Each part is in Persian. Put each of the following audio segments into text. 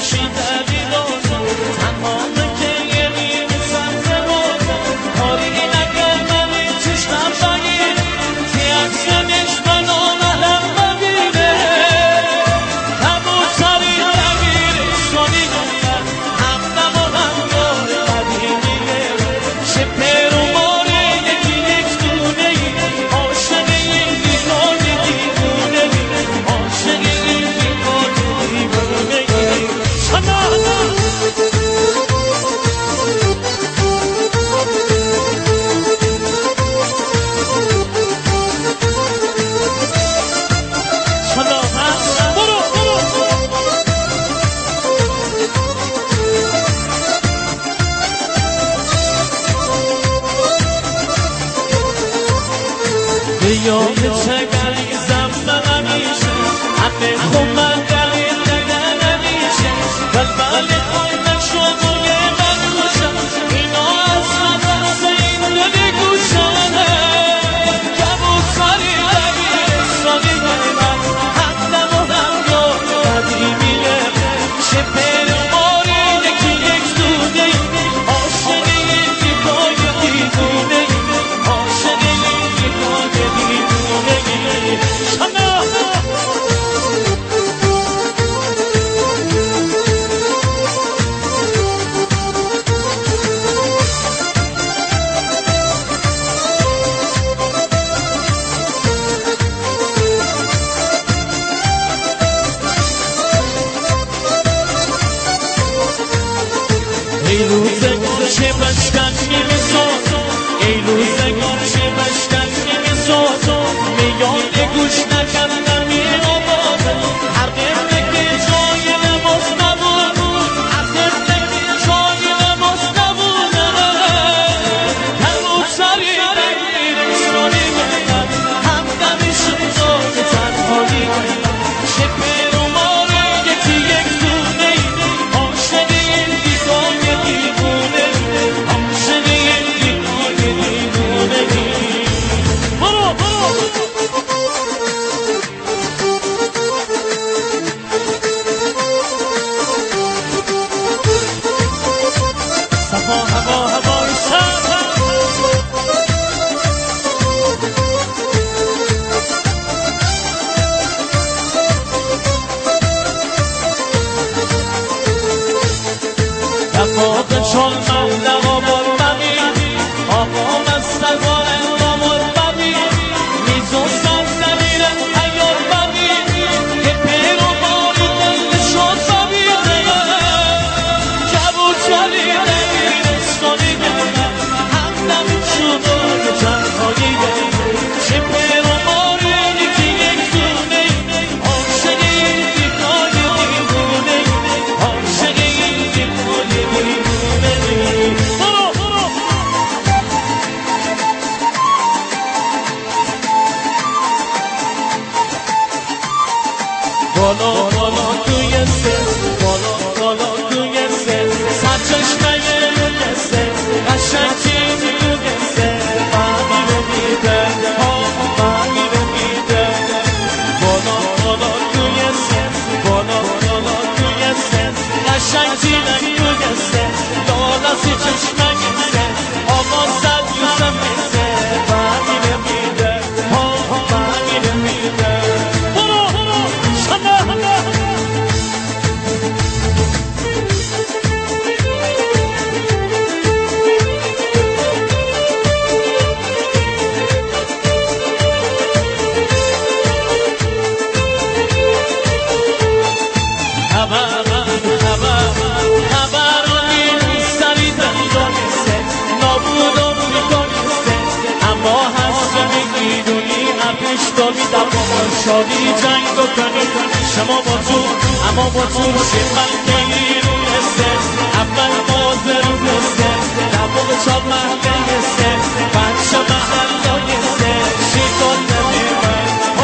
شادی جنگ بکنی شما با تو اما با تو شیخن میرونسته اول مازر رونسته دباغ چاب محله یسته بچه محله یسته شیطان نمیمن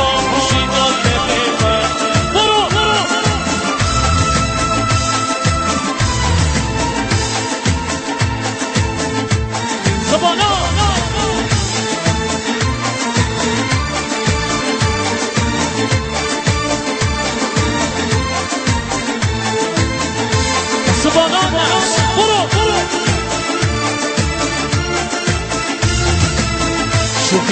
شیطان نمیمن برو زبانا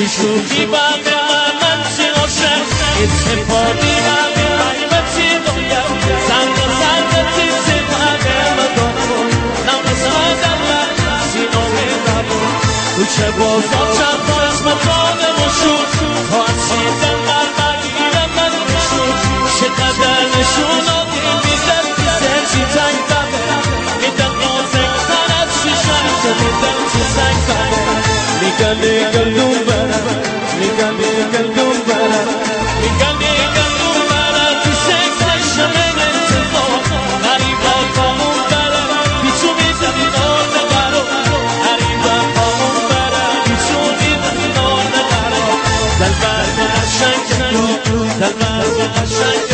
شوخی شوخی بعد من چی عاشق اتفاقی بعد من چی باید سنگ سنگتی چی بعد مدارم نمسادم من سینامه دارم تو چه بازار چند تا اسم جانم شد تا چیزم بگیرم من شد چقدر نشون آدیم میدن سرچی تنگ ببه میدن نازک تر از شیشن که میدن چی سنگ ببه میگن دون برم میگن دون برم میگن دون برم تو شکل شمه انتظار غریبا پامون برم بیچو میزنی نار نبرم غریبا پامون برم بیچو میزنی نار نبرم دل برد قشنگ دل برد قشنگ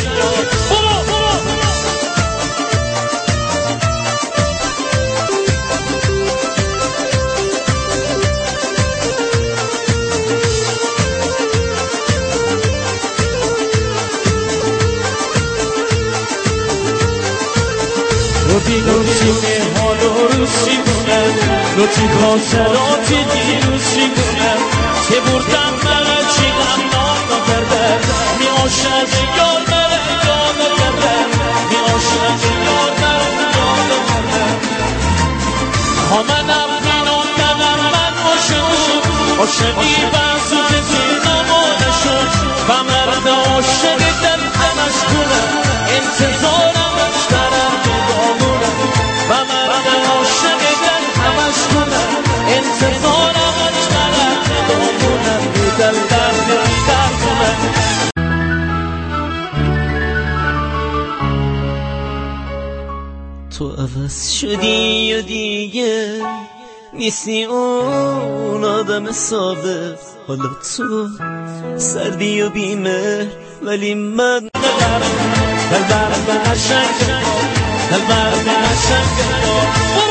روزی مهمان و روزی کنم روزی خاطراتی دیروزی کنم که بردم مرا چی غمناک نکردم می عاشق یار مرا یاد نکردم می عاشق یار مرا یاد نکردم آمدم بینان دلم من عاشقی بزرگ زینمانه شد و مرد عاشق دل همش کنم انتظارم اشترم و مرد عاشق دل همش کنم انتظارم اشترم دامونم دل درد بیدر کنم تو عوض شدی و دیگه نیستی اون آدم سابق حالا تو سردی و بیمه ولی من دل درد قشنگ دل درد قشنگ